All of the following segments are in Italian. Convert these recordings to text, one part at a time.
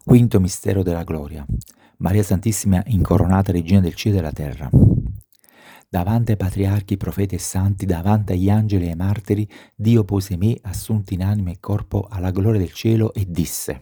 Quinto mistero della gloria. Maria Santissima incoronata Regina del cielo e della terra. Davanti ai patriarchi, profeti e santi, davanti agli angeli e ai martiri, Dio pose me, assunto in anima e corpo, alla gloria del cielo e disse: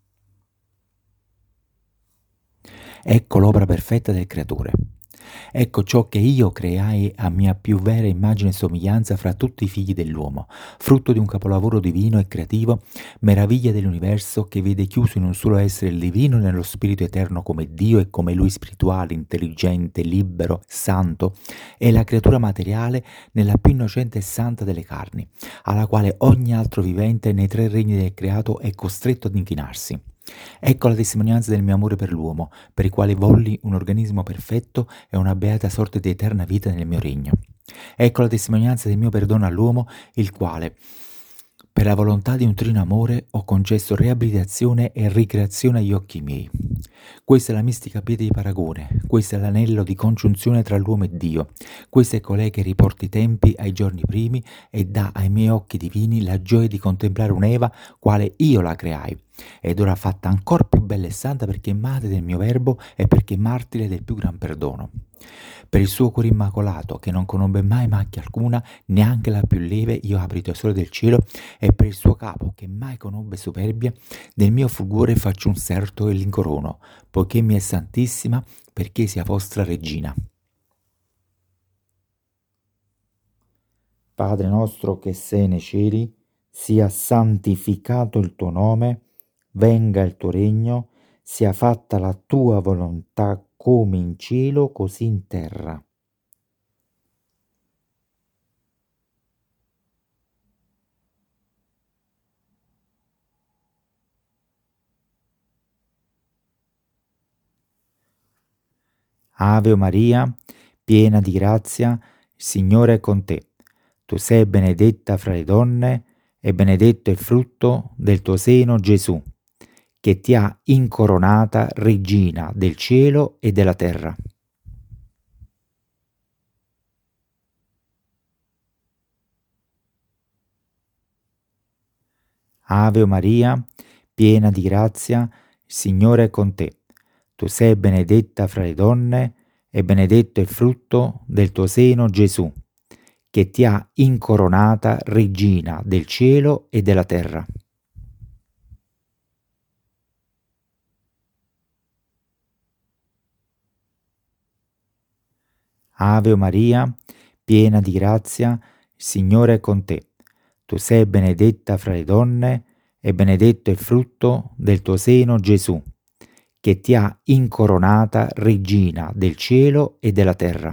Ecco l'opera perfetta del Creatore. Ecco ciò che io creai a mia più vera immagine e somiglianza fra tutti i figli dell'uomo, frutto di un capolavoro divino e creativo, meraviglia dell'universo che vede chiuso in un solo essere il divino nello spirito eterno come Dio e come Lui spirituale, intelligente, libero, santo, e la creatura materiale nella più innocente e santa delle carni, alla quale ogni altro vivente nei tre regni del creato è costretto ad inchinarsi. Ecco la testimonianza del mio amore per l'uomo, per il quale volli un organismo perfetto e una beata sorte di eterna vita nel mio regno. Ecco la testimonianza del mio perdono all'uomo, il quale, per la volontà di un trino amore, ho concesso riabilitazione e ricreazione agli occhi miei. Questa è la mistica pietra di paragone, questo è l'anello di congiunzione tra l'uomo e Dio, questa è colei che riporta i tempi ai giorni primi e dà ai miei occhi divini la gioia di contemplare un'Eva quale io la creai, ed ora fatta ancor più bella e santa perché madre del mio verbo e perché martire del più gran perdono. Per il suo cuore immacolato, che non conobbe mai macchia alcuna, neanche la più lieve, io apro i tesori del cielo, e per il suo capo, che mai conobbe superbia, del mio fulgore faccio un serto e l'incorono, poiché mi è santissima, perché sia vostra regina. Padre nostro che sei nei cieli, sia santificato il tuo nome, venga il tuo regno, sia fatta la tua volontà come in cielo, così in terra. Ave Maria, piena di grazia, il Signore è con te. Tu sei benedetta fra le donne e benedetto è il frutto del tuo seno, Gesù, che ti ha incoronata regina del cielo e della terra. Ave Maria, piena di grazia, il Signore è con te. Tu sei benedetta fra le donne e benedetto è il frutto del tuo seno, Gesù, che ti ha incoronata regina del cielo e della terra. Ave Maria, piena di grazia, il Signore è con te. Tu sei benedetta fra le donne e benedetto è il frutto del tuo seno, Gesù, che ti ha incoronata regina del cielo e della terra.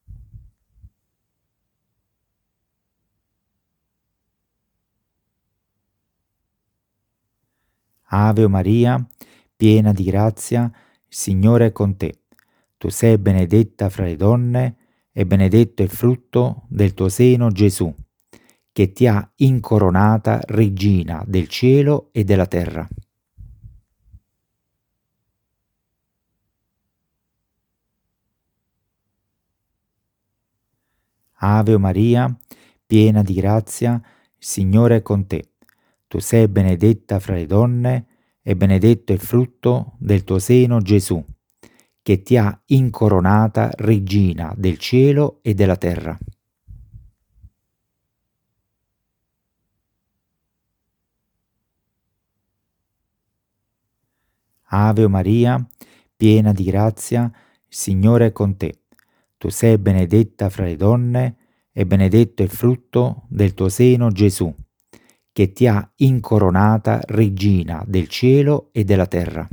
Ave Maria, piena di grazia, il Signore è con te. Tu sei benedetta fra le donne e benedetto è il frutto del tuo seno, Gesù, che ti ha incoronata regina del cielo e della terra. Ave Maria, piena di grazia, il Signore è con te. Tu sei benedetta fra le donne e benedetto è il frutto del tuo seno, Gesù, che ti ha incoronata regina del cielo e della terra. Ave Maria, piena di grazia, il Signore è con te. Tu sei benedetta fra le donne e benedetto è il frutto del tuo seno, Gesù, che ti ha incoronata regina del cielo e della terra.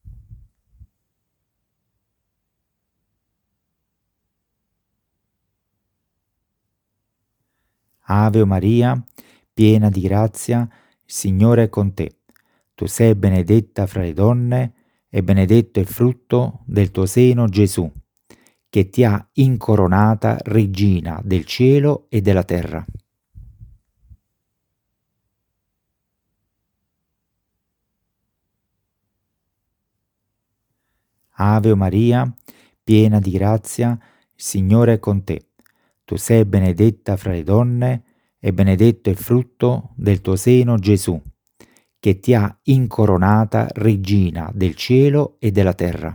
Ave Maria, piena di grazia, il Signore è con te. Tu sei benedetta fra le donne e benedetto è il frutto del tuo seno, Gesù, che ti ha incoronata regina del cielo e della terra. Ave Maria, piena di grazia, il Signore è con te. Tu sei benedetta fra le donne e benedetto è il frutto del tuo seno, Gesù, che ti ha incoronata regina del cielo e della terra.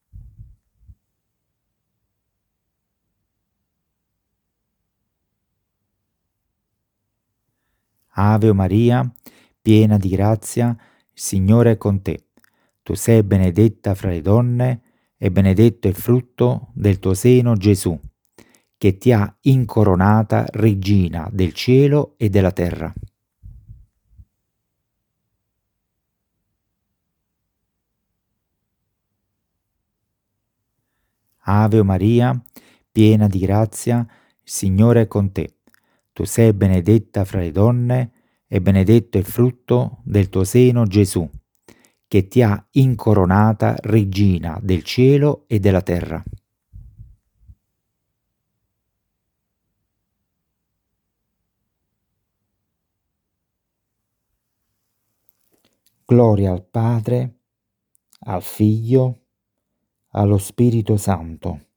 Ave Maria, piena di grazia, il Signore è con te. Tu sei benedetta fra le donne e benedetto è il frutto del tuo seno, Gesù, che ti ha incoronata regina del cielo e della terra. Ave Maria, piena di grazia, il Signore è con te. Tu sei benedetta fra le donne e benedetto è il frutto del tuo seno, Gesù, che ti ha incoronata regina del cielo e della terra. Gloria al Padre, al Figlio, allo Spirito Santo,